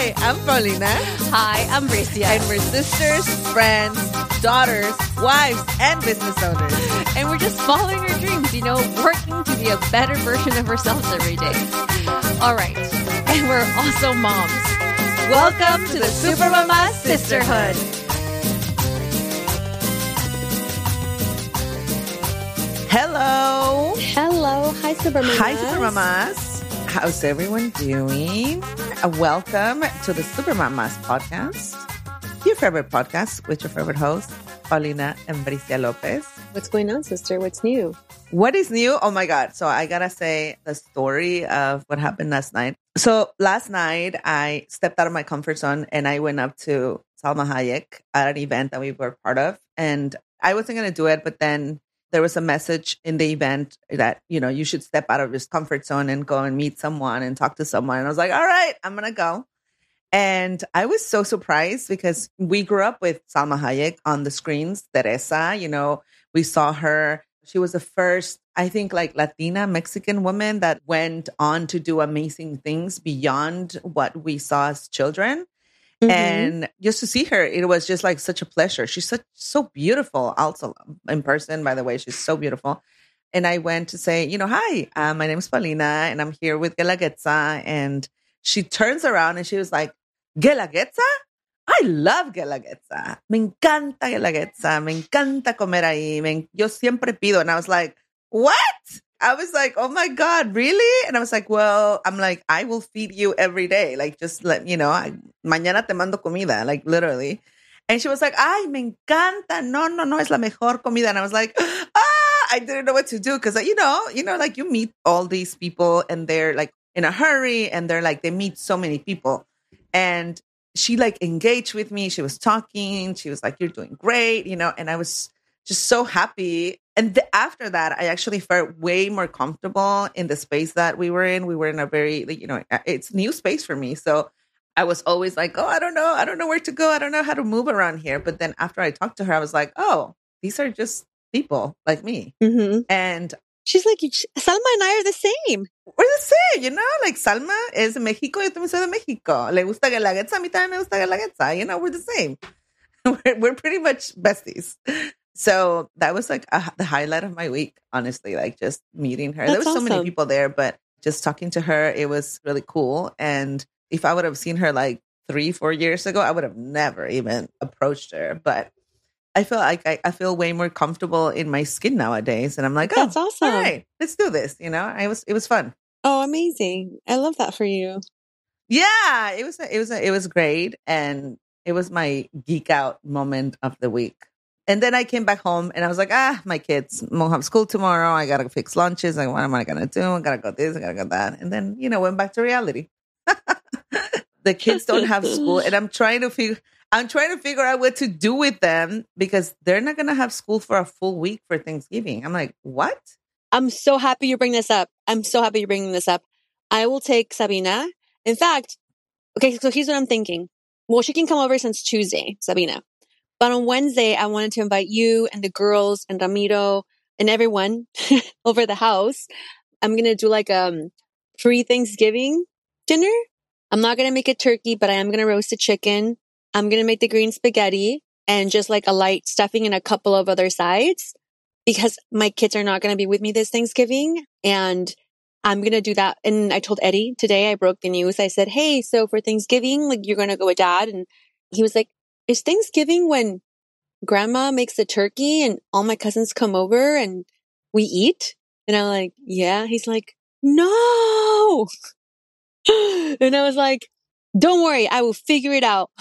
Hi, I'm Paulina. Hi, I'm Bricia. And we're sisters, friends, daughters, wives, and business owners. And we're just following our dreams, working to be a better version of ourselves every day. All right. And we're also moms. Welcome to the Supermama Sisterhood. Hello. Hello. Hi, Supermamas. Hi, Supermamas. How's everyone doing? Welcome to the Supermamas podcast, your favorite podcast with your favorite hosts, Paulina and Bricia Lopez. What's going on, sister? What's new? What is new? Oh my God. So I gotta say the story of what happened last night. So last night I stepped out of my comfort zone and I went up to Salma Hayek at an event that we were part of. And I wasn't going to do it, but then there was a message in the event that, you should step out of your comfort zone and go and meet someone and talk to someone. And I was like, all right, I'm going to go. And I was so surprised because we grew up with Salma Hayek on the screens. Teresa, we saw her. She was the first, I think, Latina Mexican woman that went on to do amazing things beyond what we saw as children. Mm-hmm. And just to see her, it was just like such a pleasure. She's so beautiful also in person, by the way. She's so beautiful. And I went to say, hi, my name is Paulina and I'm here with Guelaguetza. And she turns around and she was like, Guelaguetza? I love Guelaguetza. Me encanta Guelaguetza. Me encanta comer ahí. Yo siempre pido. And I was like, what? I was like, oh my God, really? And I was like, I will feed you every day. Just let, mañana te mando comida, literally. And she was like, ay, me encanta. No, es la mejor comida. And I was like, I didn't know what to do. Cause you meet all these people and they're in a hurry and they meet so many people. And she engaged with me. She was talking. She was like, you're doing great, and I was just so happy. And after that, I actually felt way more comfortable in the space that we were in. We were in a very, it's new space for me. So I was always like, I don't know where to go. I don't know how to move around here. But then after I talked to her, I was like, oh, these are just people like me. Mm-hmm. And she's like, Salma and I are the same. We're the same, Salma is de Mexico, yo también soy de Mexico. Le gusta Guelaguetza, a mí también me gusta Guelaguetza. We're the same. We're pretty much besties. So that was the highlight of my week, honestly, just meeting her. That's there was so awesome. many people there, but just talking to her, it was really cool. And if I would have seen her 3-4 years ago, I would have never even approached her. But I feel like I feel way more comfortable in my skin nowadays. And I'm like, that's awesome. All right, let's do this. It was fun. Oh, amazing. I love that for you. Yeah, it was great. And it was my geek out moment of the week. And then I came back home and I was like, my kids won't have school tomorrow. I got to fix lunches. What am I going to do? I got to go this, I got to go that. And then, went back to reality. The kids don't have school and I'm trying to figure out what to do with them because they're not going to have school for a full week for Thanksgiving. I'm like, what? I'm so happy you bring this up. I will take Sabina. In fact, okay, so here's what I'm thinking. Well, she can come over since Tuesday, Sabina. But on Wednesday, I wanted to invite you and the girls and Ramiro and everyone over the house. I'm going to do pre-Thanksgiving dinner. I'm not going to make a turkey, but I am going to roast a chicken. I'm going to make the green spaghetti and just a light stuffing and a couple of other sides because my kids are not going to be with me this Thanksgiving. And I'm going to do that. And I told Eddie today, I broke the news. I said, hey, so for Thanksgiving, you're going to go with Dad. And he was like, is Thanksgiving when grandma makes the turkey and all my cousins come over and we eat? And I'm like, yeah. He's like, no. And I was like, don't worry, I will figure it out.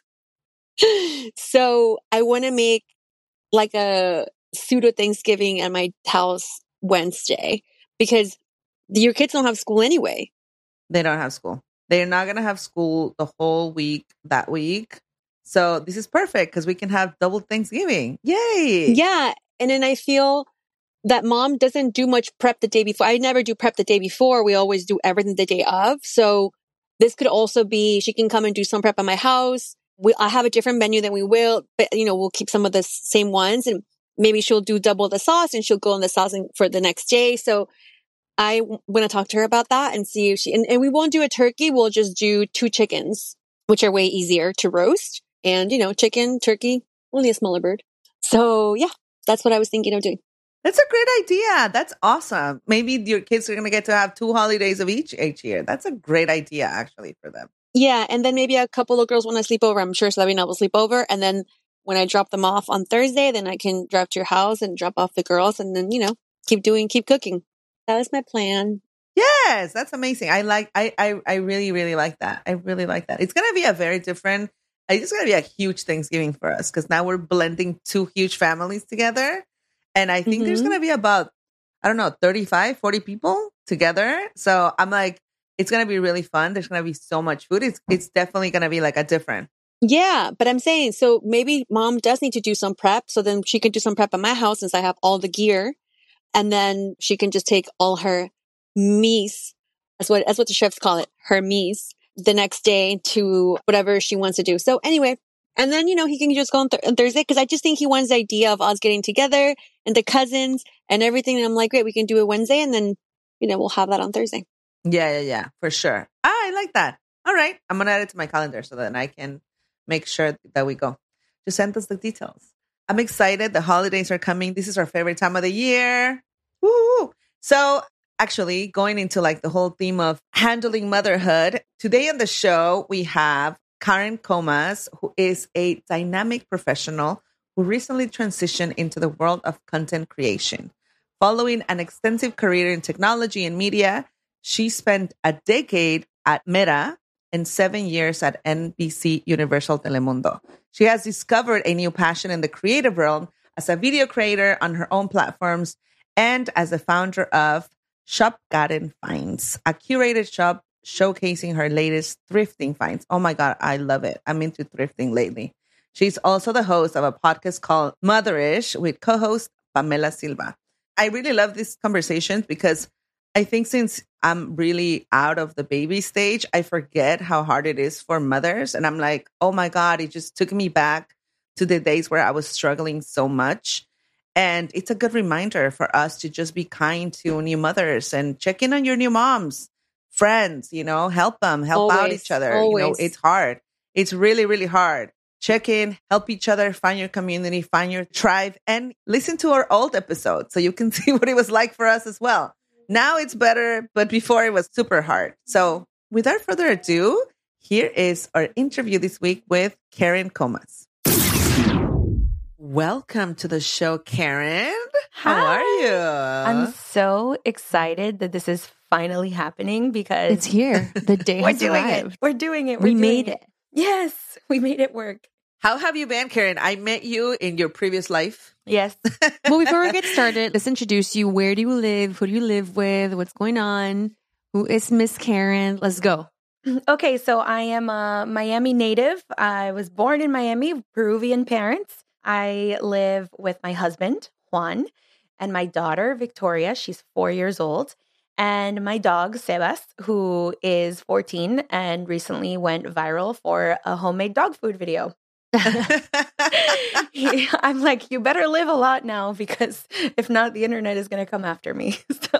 So I want to make a pseudo Thanksgiving at my house Wednesday because your kids don't have school anyway. They don't have school. They're not going to have school the whole week that week. So this is perfect because we can have double Thanksgiving. Yay. Yeah. And then I feel that mom doesn't do much prep the day before. I never do prep the day before. We always do everything the day of. So this could also be, she can come and do some prep at my house. I have a different menu than we will, but we'll keep some of the same ones and maybe she'll do double the sauce and she'll go on the sauce for the next day. So I want to talk to her about that and see if and we won't do a turkey. We'll just do 2 chickens. which are way easier to roast. And, chicken, turkey, only a smaller bird. So yeah, that's what I was thinking of doing. That's a great idea. That's awesome. Maybe your kids are going to get to have 2 holidays of each year. That's a great idea, actually, for them. Yeah, and then maybe a couple of girls want to sleep over. I'm sure Sabina will sleep over. And then when I drop them off on Thursday, then I can drive to your house and drop off the girls and then, keep cooking. That was my plan. Yes, that's amazing. I really, really like that. I really like that. It's going to be it's going to be a huge Thanksgiving for us because now we're blending 2 huge families together. And I think there's going to be about, 35, 40 people together. So I'm like, it's going to be really fun. There's going to be so much food. It's definitely going to be like a different. Yeah, but I'm saying, so maybe mom does need to do some prep. So then she can do some prep at my house since I have all the gear. And then she can just take all her mise, that's what the chefs call it, her mise, the next day to whatever she wants to do. So anyway, and then, he can just go on Thursday because I just think he wants the idea of us getting together and the cousins and everything. And I'm like, great, we can do it Wednesday and then, we'll have that on Thursday. Yeah, for sure. I like that. All right. I'm going to add it to my calendar so that I can make sure that we go. Just send us the details. I'm excited. The holidays are coming. This is our favorite time of the year. Woo! So actually going into like the whole theme of handling motherhood, today on the show, we have Karen Comas, who is a dynamic professional who recently transitioned into the world of content creation. Following an extensive career in technology and media, she spent a decade at Meta and 7 years at NBC Universal Telemundo. She has discovered a new passion in the creative realm as a video creator on her own platforms and as the founder of Shop Garden Finds, a curated shop showcasing her latest thrifting finds. Oh my God, I love it. I'm into thrifting lately. She's also the host of a podcast called Motherish with co-host Pamela Silva. I really love these conversations because I think since I'm really out of the baby stage, I forget how hard it is for mothers. And I'm like, oh my God, it just took me back to the days where I was struggling so much. And it's a good reminder for us to just be kind to new mothers and check in on your new moms, friends, help them, help out each other. Always. It's hard. It's really, really hard. Check in, help each other, find your community, find your tribe, and listen to our old episodes so you can see what it was like for us as well. Now it's better, but before it was super hard. So without further ado, here is our interview this week with Karen Comas. Welcome to the show, Karen. How are you? I'm so excited that this is finally happening because it's here. The day has arrived. We're doing it. We made it. Yes, we made it work. How have you been, Karen? I met you in your previous life. Yes. Well, before we get started, let's introduce you. Where do you live? Who do you live with? What's going on? Who is Miss Karen? Let's go. Okay, so I am a Miami native. I was born in Miami, Peruvian parents. I live with my husband, Juan, and my daughter, Victoria. She's 4 years old. And my dog, Sebas, who is 14 and recently went viral for a homemade dog food video. I'm like, you better live a lot now because if not, the internet is going to come after me.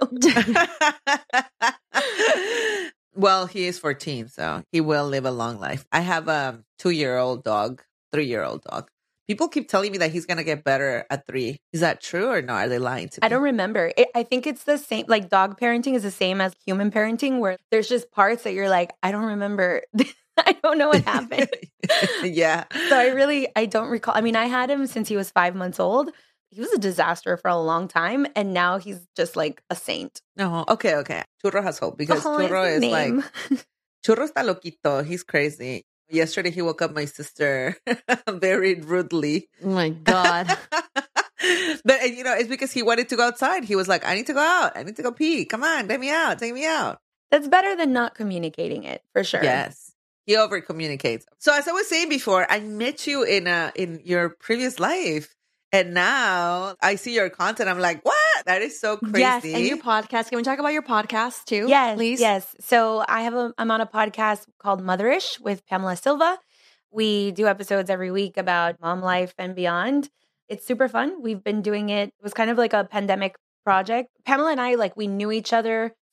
Well, he is 14, so he will live a long life. I have a 2-year-old dog, 3-year-old dog. People keep telling me that he's going to get better at 3. Is that true or no? Are they lying to me? I don't remember. I think it's the same, like dog parenting is the same as human parenting where there's just parts that you're like, I don't remember. I don't know what happened. Yeah. So I don't recall. I mean, I had him since he was 5 months old. He was a disaster for a long time. And now he's just like a saint. No. Okay. Churro has hope because Churro is like, Churro está loquito. He's crazy. Yesterday, he woke up my sister very rudely. Oh my God. But, it's because he wanted to go outside. He was like, I need to go out. I need to go pee. Come on, take me out. That's better than not communicating it, for sure. Yes. He over communicates. So as I was saying before, I met you in your previous life. And now I see your content. I'm like, what? That is so crazy. Yes, and your podcast. Can we talk about your podcast too? Yes, please. Yes. So I'm on a podcast called Motherish with Pamela Silva. We do episodes every week about mom life and beyond. It's super fun. We've been doing it. It was kind of like a pandemic project. Pamela and I, we knew each other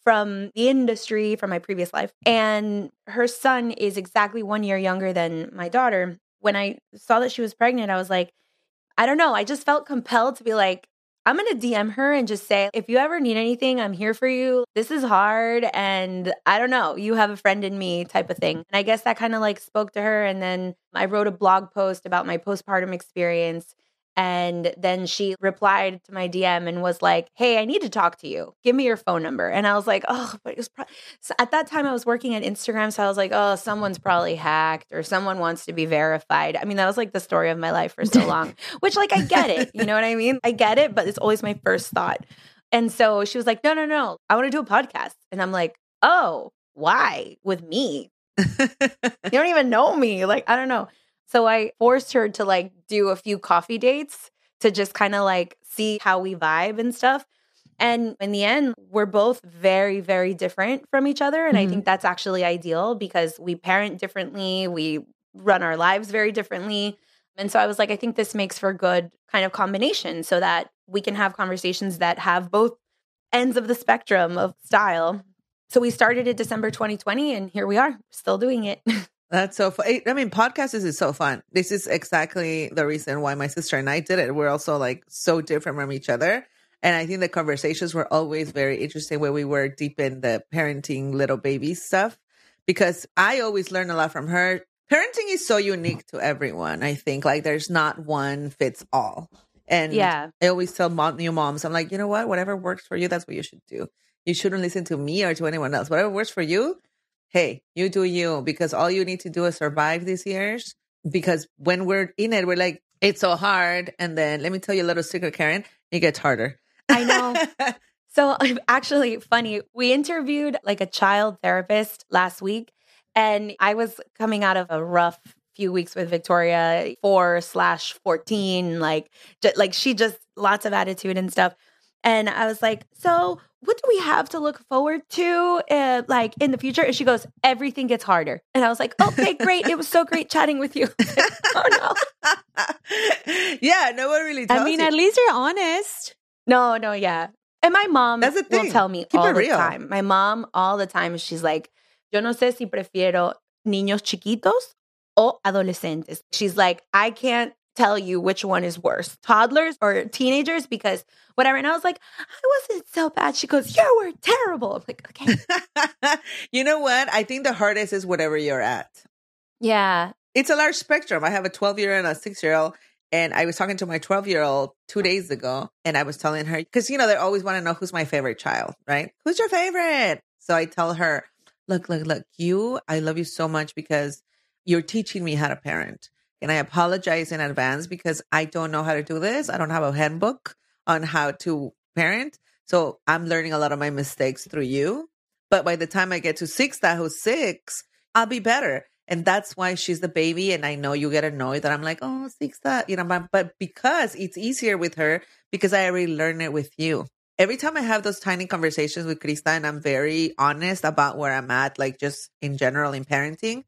from the industry, from my previous life. And her son is exactly 1 year younger than my daughter. When I saw that she was pregnant, I was like, I don't know. I just felt compelled to be like, I'm going to DM her and just say, if you ever need anything, I'm here for you. This is hard. And I don't know, you have a friend in me type of thing. And I guess that kind of like spoke to her. And then I wrote a blog post about my postpartum experience. And then she replied to my DM and was like, hey, I need to talk to you. Give me your phone number. And I was like, oh, but it was so at that time I was working at Instagram. So I was like, oh, someone's probably hacked or someone wants to be verified. I mean, that was like the story of my life for so long, which like, I get it. You know what I mean? I get it, but it's always my first thought. And so she was like, no, I want to do a podcast. And I'm like, oh, why? With me? You don't even know me. Like, I don't know. So I forced her to like do a few coffee dates to just kind of like see how we vibe and stuff. And in the end, we're both very, very different from each other. And I think that's actually ideal because we parent differently. We run our lives very differently. And so I was like, I think this makes for a good kind of combination so that we can have conversations that have both ends of the spectrum of style. So we started it December 2020 and here we are still doing it. That's so fun. I mean, podcasts is so fun. This is exactly the reason why my sister and I did it. We're also like so different from each other. And I think the conversations were always very interesting where we were deep in the parenting little baby stuff because I always learn a lot from her. Parenting is so unique to everyone. I think like there's not one fits all. And I always tell new moms, I'm like, you know what? Whatever works for you, that's what you should do. You shouldn't listen to me or to anyone else. Whatever works for you, hey, you do you, because all you need to do is survive these years. Because when we're in it, we're like, it's so hard. And then let me tell you a little secret, Karen, it gets harder. I know. So actually funny, we interviewed like a child therapist last week and I was coming out of a rough few weeks with Victoria, 4/14, like she just lots of attitude and stuff. And I was like, so what do we have to look forward to like in the future? And she goes, everything gets harder. And I was like, okay, great. It was so great chatting with you. Oh, no. Yeah, no one really tells you. At least you're honest. No, yeah. And my mom That's the thing. will tell me Keep all it the real. time. My mom all the time, she's like, yo no sé si prefiero niños chiquitos o adolescentes. She's like, I can't tell you which one is worse, toddlers or teenagers, because whatever. And I was like, I wasn't so bad. She goes, you were terrible. I'm like, okay. You know what? I think the hardest is whatever you're at. Yeah. It's a large spectrum. I have a 12-year-old and a 6-year-old. And I was talking to my 12-year-old 2 days ago. And I was telling her, because, they always want to know who's my favorite child, right? Who's your favorite? So I tell her, look, I love you so much because you're teaching me how to parent. And I apologize in advance because I don't know how to do this. I don't have a handbook on how to parent. So I'm learning a lot of my mistakes through you. But by the time I get to Sixta, who's 6, I'll be better. And that's why she's the baby. And I know you get annoyed that I'm like, oh, Sixta, but because it's easier with her because I already learned it with you. Every time I have those tiny conversations with Krista and I'm very honest about where I'm at, like just in general in parenting,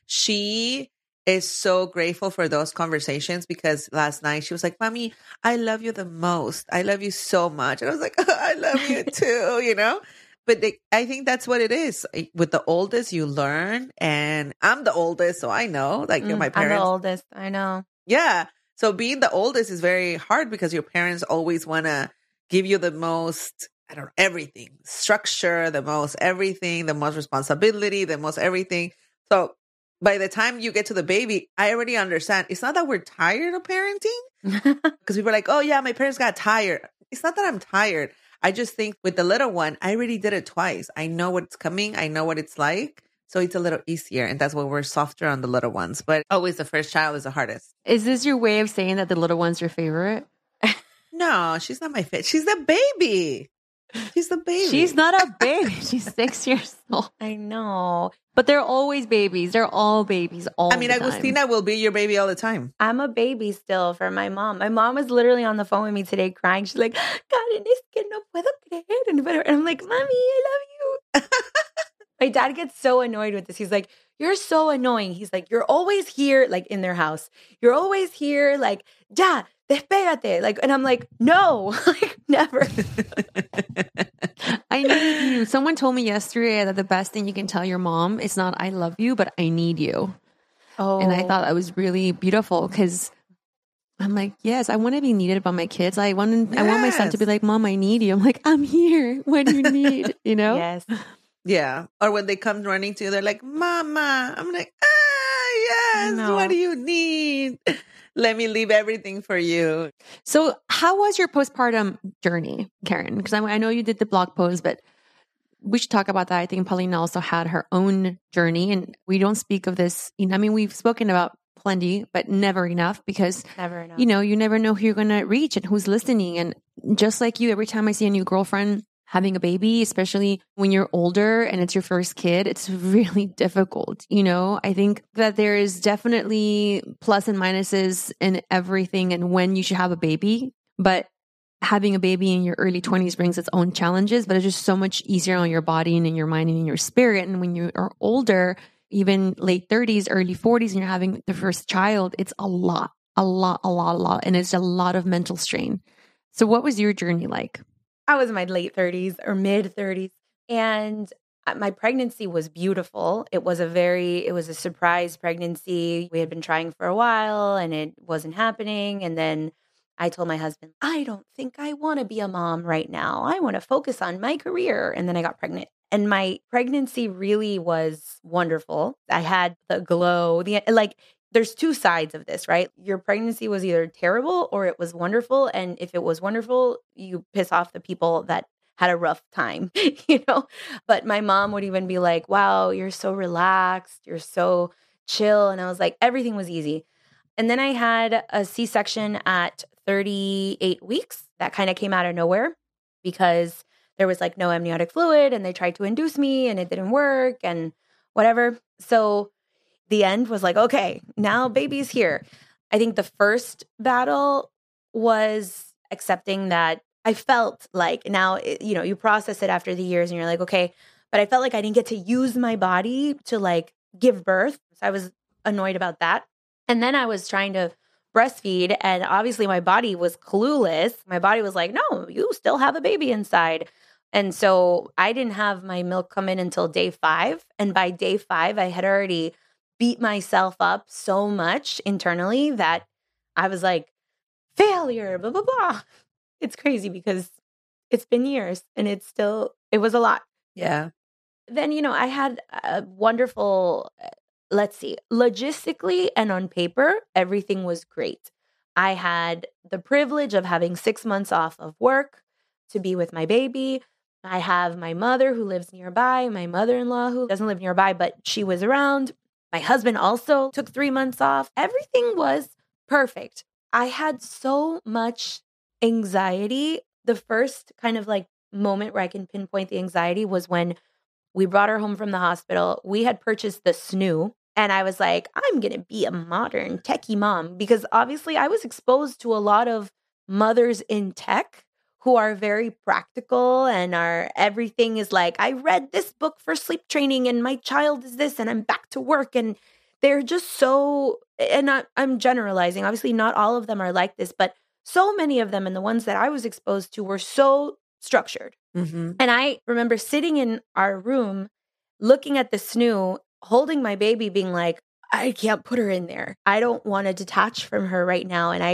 she is so grateful for those conversations because last night she was like, Mommy, I love you the most. I love you so much. And I was like, oh, I love you too, But I think that's what it is. With the oldest, you learn. And I'm the oldest, so I know. Like, my parents. I'm the oldest. I know. Yeah. So being the oldest is very hard because your parents always want to give you the most, everything. Structure, the most everything, the most responsibility, the most everything. So by the time you get to the baby, I already understand. It's not that we're tired of parenting because people are like, oh yeah, my parents got tired. It's not that I'm tired. I just think with the little one, I already did it twice. I know what's coming. I know what it's like. So it's a little easier. And that's why we're softer on the little ones. But always the first child is the hardest. Is this your way of saying that the little one's your favorite? No, she's not my favorite. She's the baby. She's the baby. She's not a baby. She's 6 years old. I know. But they're always babies. They're all bababies all the time. Agustina will be your baby all the time. I'm a baby still for my mom. My mom was literally on the phone with me today crying. She's like, Karen, es que no puedo creer. And I'm like, Mommy, I love you. My dad gets so annoyed with this. He's like, you're so annoying. He's like, you're always here, like in their house. You're always here, like, yeah, despégate. Like, and I'm like, no, like never. I need you. Someone told me yesterday that the best thing you can tell your mom is not I love you, but I need you. Oh, And I thought that was really beautiful because I'm like, yes, I want to be needed by my kids. I want my son to be like, Mom, I need you. I'm like, I'm here when you need, you know? yes. Yeah. Or when they come running to you, they're like, Mama. I'm like, yes. No. What do you need? Let me leave everything for you. So how was your postpartum journey, Karen? Because I know you did the blog post, but we should talk about that. I think Paulina also had her own journey, and we don't speak of this. I mean, we've spoken about plenty, but never enough because, Never enough. you know, you never know who you're going to reach and who's listening. And just like you, every time I see a new girlfriend having a baby, especially when you're older and it's your first kid, it's really difficult. You know, I think that there is definitely plus and minuses in everything and when you should have a baby, but having a baby in your early 20s brings its own challenges, but it's just so much easier on your body and in your mind and in your spirit. And when you are older, even late 30s, early 40s, and you're having the first child, it's a lot. And it's a lot of mental strain. So what was your journey like? I was in my late 30s or mid 30s, and my pregnancy was beautiful. It was a surprise pregnancy. We had been trying for a while and it wasn't happening. And then I told my husband, I don't think I want to be a mom right now. I want to focus on my career. And then I got pregnant. And my pregnancy really was wonderful. I had the glow, there's two sides of this, right? Your pregnancy was either terrible or it was wonderful. And if it was wonderful, you piss off the people that had a rough time, you know? But my mom would even be like, wow, you're so relaxed. You're so chill. And I was like, everything was easy. And then I had a C-section at 38 weeks. That kind of came out of nowhere because there was like no amniotic fluid and they tried to induce me and it didn't work and whatever. So the end was like, okay, now baby's here. I think the first battle was accepting that I felt like now, you process it after the years and you're like, okay, but I felt like I didn't get to use my body to like give birth. So I was annoyed about that. And then I was trying to breastfeed and obviously my body was clueless. My body was like, no, you still have a baby inside. And so I didn't have my milk come in until day 5. And by day 5, I had already beat myself up so much internally that I was like, failure, blah, blah, blah. It's crazy because it's been years and it was a lot. Yeah. Then, I had a wonderful, logistically and on paper, everything was great. I had the privilege of having 6 months off of work to be with my baby. I have my mother who lives nearby, my mother-in-law who doesn't live nearby, but she was around. My husband also took 3 months off. Everything was perfect. I had so much anxiety. The first kind of like moment where I can pinpoint the anxiety was when we brought her home from the hospital. We had purchased the Snoo. And I was like, I'm going to be a modern techie mom because obviously I was exposed to a lot of mothers in tech who are very practical and everything is like, I read this book for sleep training and my child is this and I'm back to work. And they're just so, and I'm generalizing. Obviously not all of them are like this, but so many of them and the ones that I was exposed to were so structured. Mm-hmm. And I remember sitting in our room, looking at the Snoo, holding my baby, being like, I can't put her in there. I don't want to detach from her right now. And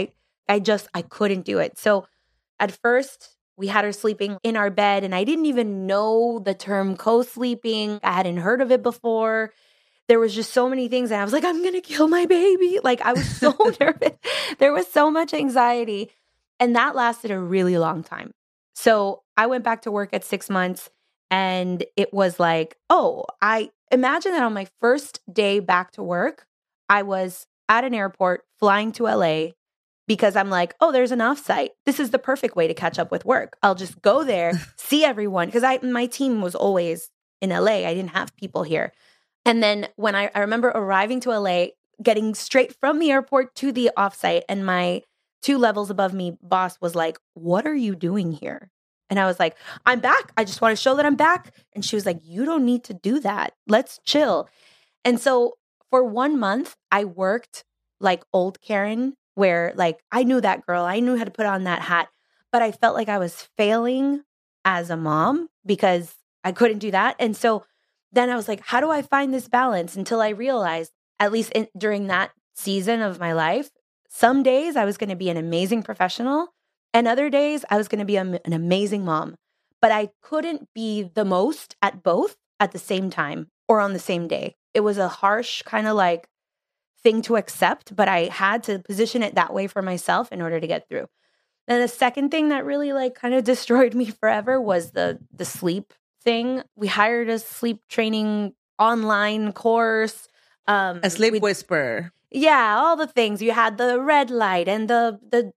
I couldn't do it. So at first we had her sleeping in our bed and I didn't even know the term co-sleeping. I hadn't heard of it before. There was just so many things. And I was like, I'm going to kill my baby. Like I was so nervous. There was so much anxiety. And that lasted a really long time. So I went back to work at 6 months and it was like, I imagine that on my first day back to work, I was at an airport flying to LA because I'm like, there's an offsite. This is the perfect way to catch up with work. I'll just go there, see everyone. Because my team was always in LA. I didn't have people here. And then when I remember arriving to LA, getting straight from the airport to the offsite, and my 2 levels above me boss was like, what are you doing here? And I was like, I'm back. I just want to show that I'm back. And she was like, you don't need to do that. Let's chill. And so for 1 month, I worked like old Karen where like I knew that girl, I knew how to put on that hat, but I felt like I was failing as a mom because I couldn't do that. And so then I was like, how do I find this balance? Until I realized, at least during that season of my life, some days I was going to be an amazing professional and other days I was going to be an amazing mom. But I couldn't be the most at both at the same time or on the same day. It was a harsh kind of like thing to accept, but I had to position it that way for myself in order to get through. Then the second thing that really like kind of destroyed me forever was the sleep thing. We hired a sleep training online course. A sleep whisperer. Yeah, all the things. You had the red light and the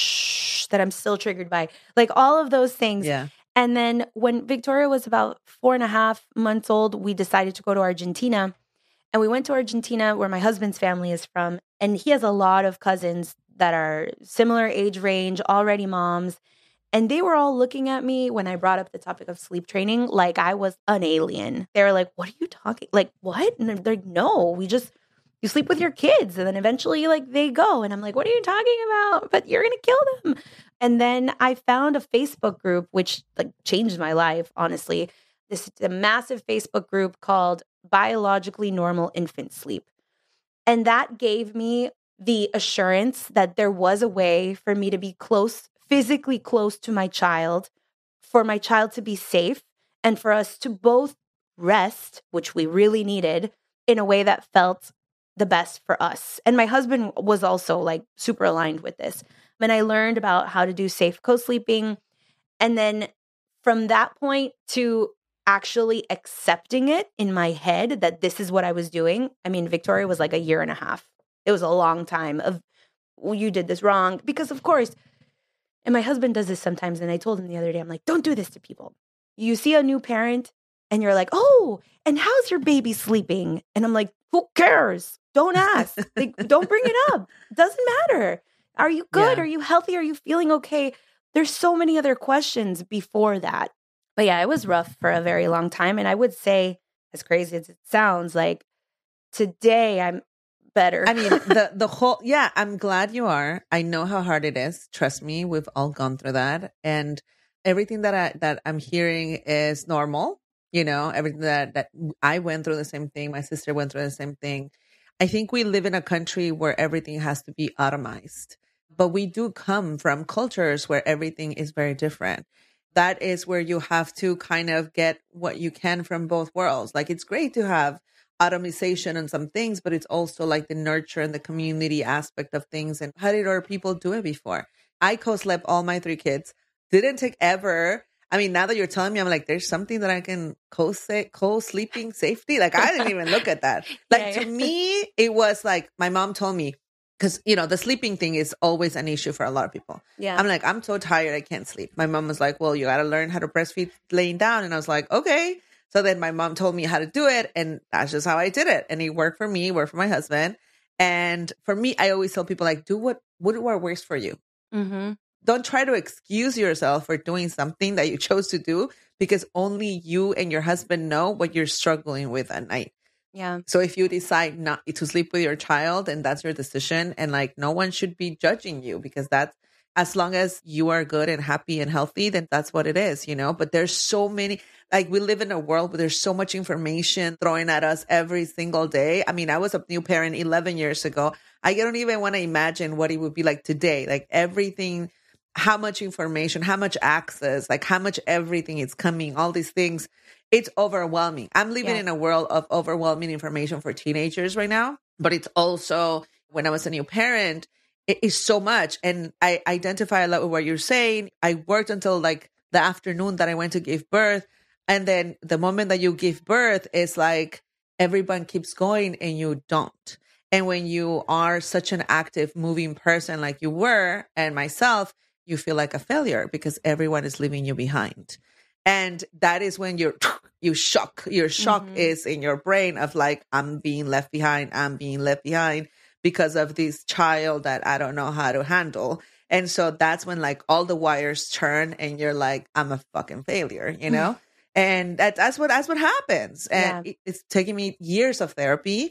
shh that I'm still triggered by. Like all of those things. Yeah. And then when Victoria was about 4.5 months old, we decided to go to Argentina. And we went to Argentina where my husband's family is from. And he has a lot of cousins that are similar age range, already moms. And they were all looking at me when I brought up the topic of sleep training like I was an alien. They were like, what are you talking? Like, what? And they're like, no, you sleep with your kids. And then eventually like they go. And I'm like, what are you talking about? But you're going to kill them. And then I found a Facebook group, which like changed my life, honestly. This is a massive Facebook group called Biologically Normal Infant Sleep. And that gave me the assurance that there was a way for me to be physically close to my child, for my child to be safe, and for us to both rest, which we really needed, in a way that felt the best for us. And my husband was also like super aligned with this. And I learned about how to do safe co-sleeping. And then from that point to actually accepting it in my head that this is what I was doing. I mean, Victoria was like 1.5 years. It was a long time of, well, you did this wrong. Because of course, and my husband does this sometimes. And I told him the other day, I'm like, don't do this to people. You see a new parent and you're like, oh, and how's your baby sleeping? And I'm like, who cares? Don't ask. Like, don't bring it up. It doesn't matter. Are you good? Yeah. Are you healthy? Are you feeling okay? There's so many other questions before that. But yeah, it was rough for a very long time. And I would say, as crazy as it sounds, like today I'm better. I mean, the whole, yeah, I'm glad you are. I know how hard it is. Trust me, we've all gone through that. And everything that I'm hearing is normal. You know, everything that I went through the same thing. My sister went through the same thing. I think we live in a country where everything has to be automized, but we do come from cultures where everything is very different. That is where you have to kind of get what you can from both worlds. Like, it's great to have automation on some things, but it's also like the nurture and the community aspect of things. And how did our people do it before? I co-slept all my 3 kids. Didn't take ever. I mean, now that you're telling me, I'm like, there's something that I can co-sleeping safety. Like, I didn't even look at that. Like, to me, it was like my mom told me, because, you know, the sleeping thing is always an issue for a lot of people. Yeah. I'm like, I'm so tired, I can't sleep. My mom was like, well, you got to learn how to breastfeed laying down. And I was like, okay. So then my mom told me how to do it. And that's just how I did it. And it worked for me, worked for my husband. And for me, I always tell people, like, do what works for you. Mm-hmm. Don't try to excuse yourself for doing something that you chose to do, because only you and your husband know what you're struggling with at night. Yeah. So if you decide not to sleep with your child, and that's your decision, and like, no one should be judging you, because that's, as long as you are good and happy and healthy, then that's what it is, you know. But there's so many, like, we live in a world where there's so much information thrown at us every single day. I mean, I was a new parent 11 years ago. I don't even want to imagine what it would be like today. Like, everything, how much information, how much access, like how much everything is coming, all these things. It's overwhelming. I'm living in a world of overwhelming information for teenagers right now, but it's also, when I was a new parent, it is so much. And I identify a lot with what you're saying. I worked until like the afternoon that I went to give birth. And then the moment that you give birth, it's like everyone keeps going and you don't. And when you are such an active, moving person like you were, and myself, you feel like a failure because everyone is leaving you behind. And that is when your shock is in your brain of like, I'm being left behind because of this child that I don't know how to handle. And so that's when like all the wires turn and you're like, I'm a fucking failure, you know? And that's what happens. And it's taken me years of therapy.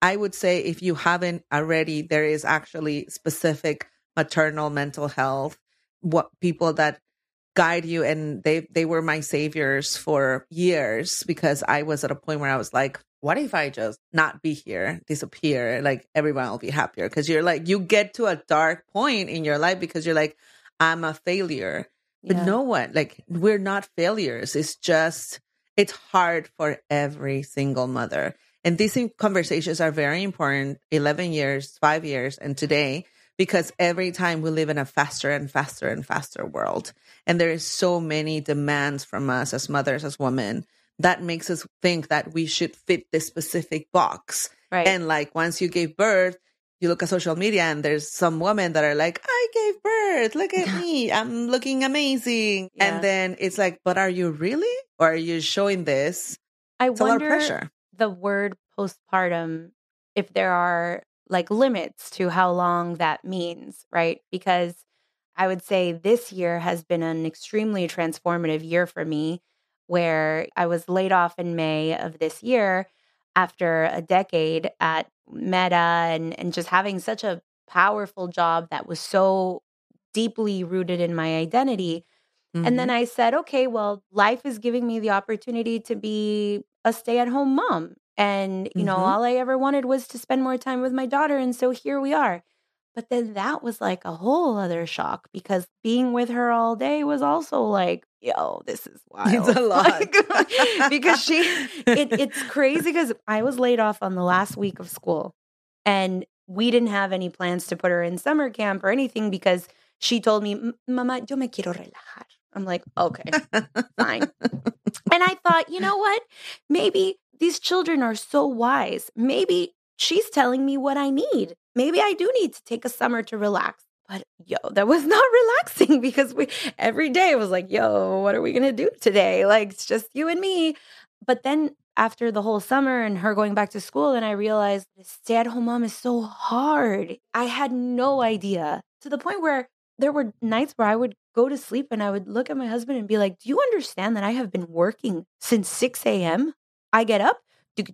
I would say if you haven't already, there is actually specific maternal mental health, what people that guide you, and they were my saviors for years, because I was at a point where I was like, what if I just not be here, disappear, like everyone will be happier? Because you're like, you get to a dark point in your life because you're like, I'm a failure. But no one, like, we're not failures. It's just, it's hard for every single mother. And these conversations are very important 11 years, 5 years, and today, because every time we live in a faster and faster and faster world. And there is so many demands from us as mothers, as women, that makes us think that we should fit this specific box. Right. And like, once you gave birth, you look at social media and there's some women that are like, I gave birth. Look at me. I'm looking amazing. Yeah. And then it's like, but are you really? Or are you showing this? I It's a lot of wonder pressure. the word postpartum, if there are like limits to how long that means, right? Because I would say this year has been an extremely transformative year for me, where I was laid off in May of this year after a decade at Meta and just having such a powerful job that was so deeply rooted in my identity. And then I said, okay, well, life is giving me the opportunity to be a stay-at-home mom. And, you know, all I ever wanted was to spend more time with my daughter. And so here we are. But then that was like a whole other shock, because being with her all day was also like, yo, this is wild. It's a lot. Like, because it's crazy, because I was laid off on the last week of school, and we didn't have any plans to put her in summer camp or anything, because she told me, Mama, yo me quiero relajar. I'm like, okay, fine. And I thought, you know what? Maybe these children are so wise. Maybe she's telling me what I need. Maybe I do need to take a summer to relax. But yo, that was not relaxing, because every day was like, yo, what are we going to do today? Like, it's just you and me. But then after the whole summer and her going back to school, then I realized stay-at-home mom is so hard. I had no idea, to the point where there were nights where I would go to sleep and I would look at my husband and be like, do you understand that I have been working since 6 a.m.? I get up,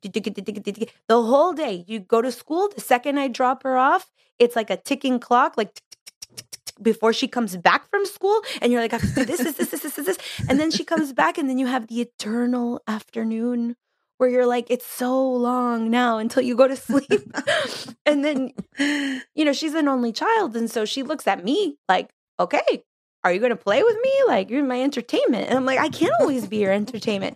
the whole day. You go to school, the second I drop her off, it's like a ticking clock, like before she comes back from school. And you're like, this. And then she comes back, and then you have the eternal afternoon where you're like, it's so long now until you go to sleep. And then, you know, she's an only child. And so she looks at me like, okay, are you going to play with me? Like, you're my entertainment. And I'm like, I can't always be your entertainment.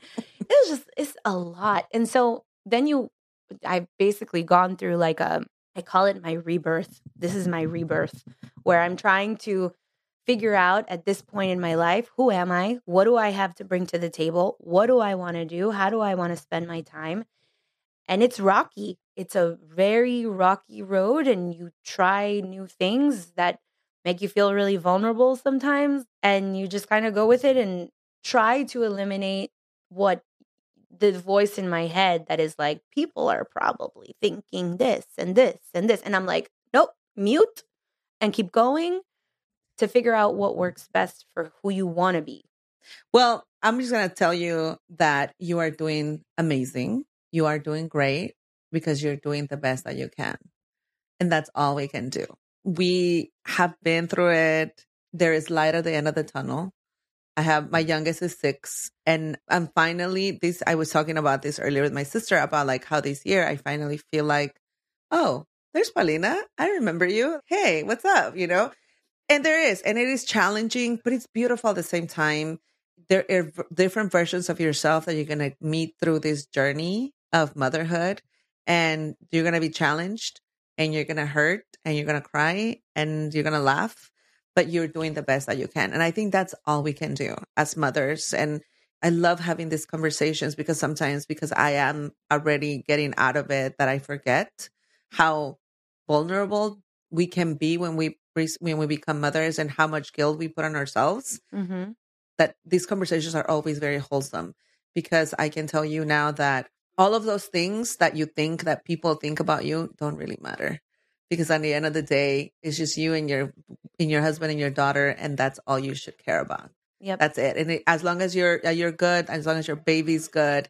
It's a lot. And so then I've basically gone through like I call it my rebirth. This is my rebirth, where I'm trying to figure out at this point in my life, who am I? What do I have to bring to the table? What do I want to do? How do I want to spend my time? And it's rocky. It's a very rocky road, and you try new things that make you feel really vulnerable sometimes. And you just kind of go with it and try to eliminate what the voice in my head that is like, people are probably thinking this and this and this. And I'm like, nope, mute and keep going to figure out what works best for who you want to be. Well, I'm just going to tell you that you are doing amazing. You are doing great, because you're doing the best that you can. And that's all we can do. We have been through it. There is light at the end of the tunnel. My youngest is 6. And I'm finally, I was talking about this earlier with my sister about like how this year I finally feel like, oh, there's Paulina. I remember you. Hey, what's up? You know? And there is, and it is challenging, but it's beautiful at the same time. There are different versions of yourself that you're going to meet through this journey of motherhood, and you're going to be challenged, and you're going to hurt, and you're going to cry, and you're going to laugh, but you're doing the best that you can. And I think that's all we can do as mothers. And I love having these conversations, because sometimes, because I am already getting out of it, that I forget how vulnerable we can be when we become mothers, and how much guilt we put on ourselves. Mm-hmm. That these conversations are always very wholesome, because I can tell you now that all of those things that you think that people think about you don't really matter, because at the end of the day, it's just you and your husband and your daughter, and that's all you should care about. Yep. That's it. And as long as you're good, as long as your baby's good,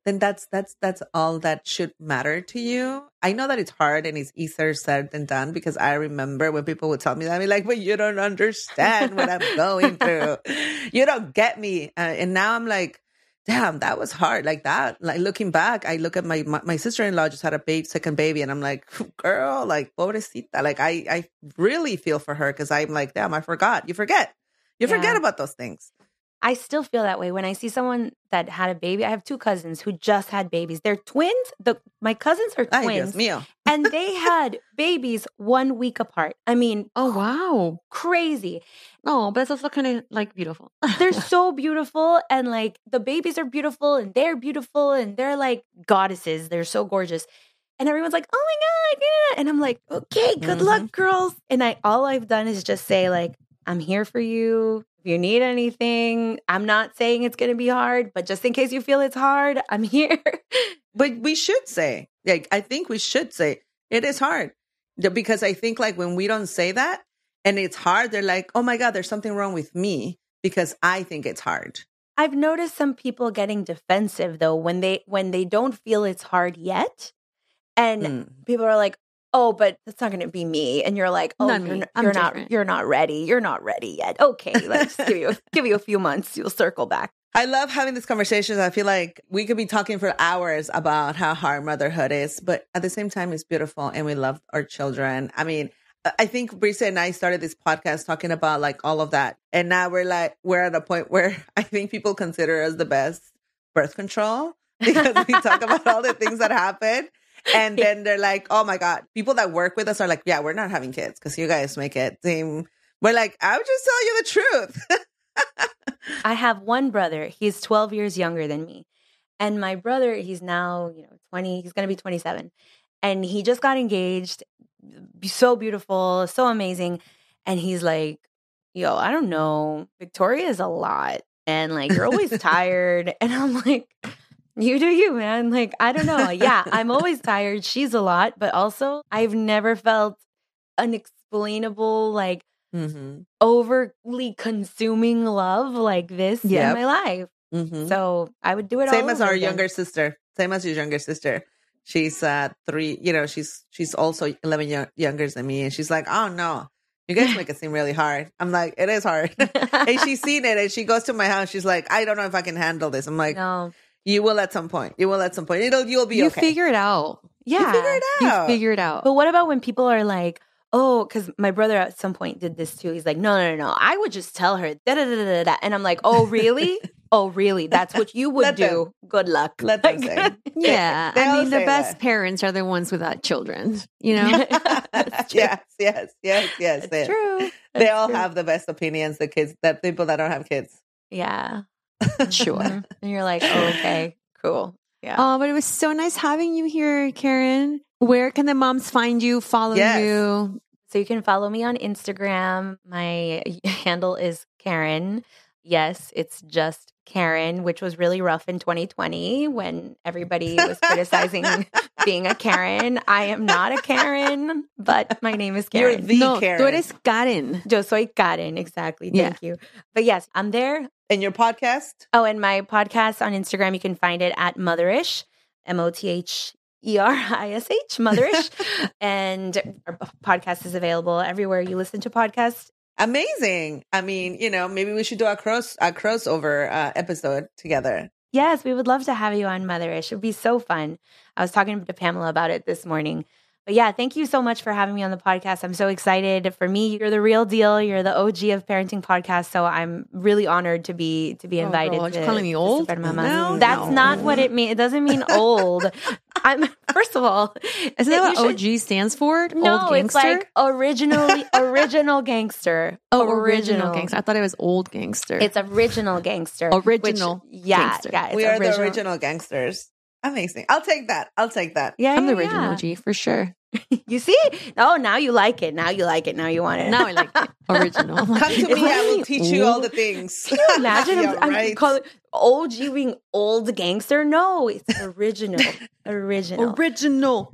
then that's all that should matter to you. I know that it's hard and it's easier said than done, because I remember when people would tell me that, I'd be like, but you don't understand what I'm going through. You don't get me. And now I'm like, damn, that was hard. Like that, like looking back, I look at my sister-in-law just had a second baby, and I'm like, girl, like, pobrecita. Like I really feel for her, because I'm like, damn, I forgot. You forget about those things. I still feel that way when I see someone that had a baby. I have 2 cousins who just had babies. They're twins. My cousins are Ay, twins. Dios mío. And they had babies 1 week apart. I mean, Oh, wow. crazy. Oh, but it's also kind of like beautiful. They're so beautiful. And like the babies are beautiful and they're like goddesses. They're so gorgeous. And everyone's like, oh my God, yeah. And I'm like, okay, good luck, girls. And all I've done is just say like, I'm here for you. If you need anything, I'm not saying it's going to be hard, but just in case you feel it's hard, I'm here. But we should say, like, I think we should say it is hard, because I think like when we don't say that and it's hard, they're like, oh my God, there's something wrong with me because I think it's hard. I've noticed some people getting defensive though when they don't feel it's hard yet, and people are like, oh, but that's not going to be me. And you're like, oh, you're not ready. You're not ready yet. Okay, let's give you a few months. You'll circle back. I love having these conversations. I feel like we could be talking for hours about how hard motherhood is, but at the same time, it's beautiful and we love our children. I mean, I think Brisa and I started this podcast talking about like all of that. And now we're at a point where I think people consider us the best birth control, because we talk about all the things that happen. And then they're like, oh my God, people that work with us are like, yeah, we're not having kids because you guys make it seem. We're like, I would just tell you the truth. I have one brother. He's 12 years younger than me. And my brother, he's now, 20, he's going to be 27. And he just got engaged. So beautiful, so amazing. And he's like, yo, I don't know. Victoria is a lot. And like, you're always tired. And I'm like, you do you, man. Like, I don't know. Yeah, I'm always tired. She's a lot. But also, I've never felt unexplainable, like, overly consuming love like this in my life. So I would do it all Same as over our again. younger sister. Same as your younger sister. She's 3, she's also 11 younger than me. And she's like, oh no, you guys make it seem really hard. I'm like, it is hard. And she's seen it and she goes to my house. She's like, I don't know if I can handle this. I'm like, No. You will at some point. You'll be You okay. figure it out. Yeah. You figure it out. But what about when people are like, oh, because my brother at some point did this too. He's like, no. I would just tell her da-da-da-da-da. And I'm like, oh, really? Oh, really? That's what you would Let do. Good luck. Let them say. Yeah. They I all mean, the say best that. parents are the ones without children, you know? Yes. It's true. They all have the best opinions, the people that don't have kids. Yeah. Sure. And you're like, oh, okay, cool. Yeah. Oh, but it was so nice having you here, Karen. Where can the moms find you, follow you? So you can follow me on Instagram. My handle is Karen. Yes, it's just Karen, which was really rough in 2020 when everybody was criticizing being a Karen. I am not a Karen, but my name is Karen. You're the No, Karen. tú eres Karen. Yo soy Karen. Exactly. Thank you. But yes, I'm there. And your podcast? Oh, and my podcast on Instagram, you can find it at Motherish, MOTHERISH, Motherish. And our podcast is available everywhere you listen to podcasts. Amazing. I mean, maybe we should do a crossover episode together. Yes, we would love to have you on Motherish. It would be so fun. I was talking to Pamela about it this morning. But yeah, thank you so much for having me on the podcast. I'm so excited. For me, you're the real deal. You're the OG of parenting podcasts. So I'm really honored to be invited. Girl, to, you're calling me old? to Mama. No, That's not what it means. It doesn't mean old. I'm first of all, Isn't that what OG stands for? No, Old it's gangster? like original gangster. Oh, original gangster. I thought it was old gangster. It's original gangster. Original gangster. Yeah. It's We are the original gangsters. Amazing. I'll take that. Yeah, I'm the yeah, original yeah. OG for sure. You see? Oh, now you like it. Now you want it. Now I like it. Original. I'm like, Come to is me. that I will really teach you all old? the things. Can you imagine? Yeah, I'm right. calling OG being old gangster. No, it's original. Original.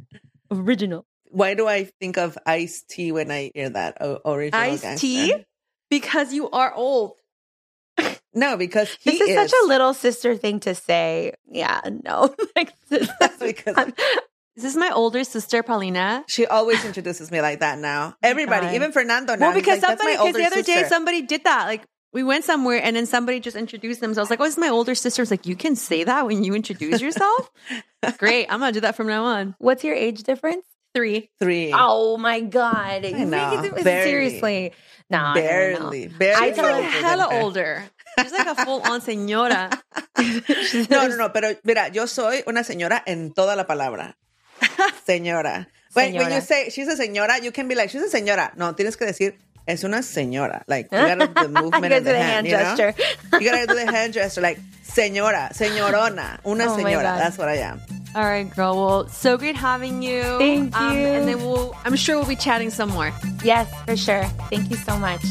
Why do I think of Ice-T when I hear that? Original Ice-T? gangster. Because you are old. No, because he This is such a little sister thing to say. Yeah, no. Like, because This is my older sister, Paulina. she always introduces me like that now. Everybody, God. even Fernando now. Well, because he's like, "That's my because older the other day sister." somebody did that. Like we went somewhere and then somebody just introduced themselves. Like, oh, this is my older sister. I was like, you can say that when you introduce yourself? Great. I'm going to do that from now on. what's your age difference? 3. 3. Oh my God. I know. Seriously. No, Barely. no. Barely. I She's like tell hella older. She's like a full-on señora. No, pero mira, yo soy una señora en toda la palabra. Señora. When you say she's a señora, you can be like, she's a señora. No, tienes que decir, es una señora. Like, you gotta do the movement of the hand gesture. You gotta do the hand gesture, like, señora, señorona, una Oh my señora. God. That's what I am. All right, girl. Well, so great having you. Thank you. And then I'm sure we'll be chatting some more. Yes, for sure. Thank you so much.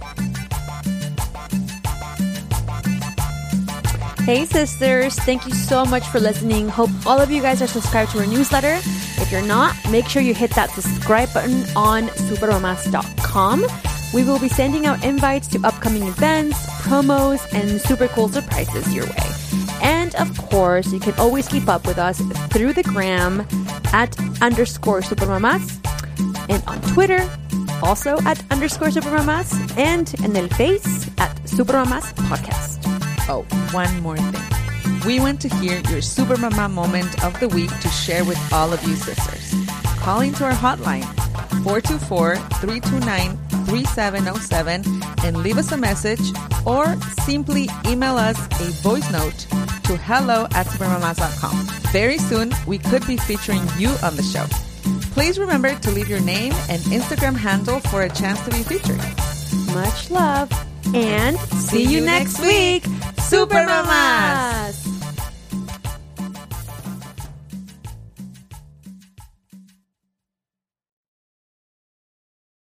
Hey, sisters. Thank you so much for listening. Hope all of you guys are subscribed to our newsletter. If you're not, make sure you hit that subscribe button on supermamas.com. We will be sending out invites to upcoming events, promos, and super cool surprises your way. And of course, you can always keep up with us through the gram at _supermamas and on Twitter also at _supermamas and in the face at Supermamas Podcast. Oh, one more thing. We want to hear your Super Mama moment of the week to share with all of you sisters. Call into our hotline, 424-329-3707, and leave us a message, or simply email us a voice note to hello@supermamas.com. Very soon, we could be featuring you on the show. Please remember to leave your name and Instagram handle for a chance to be featured. Much love and see you next week, Super Mamas!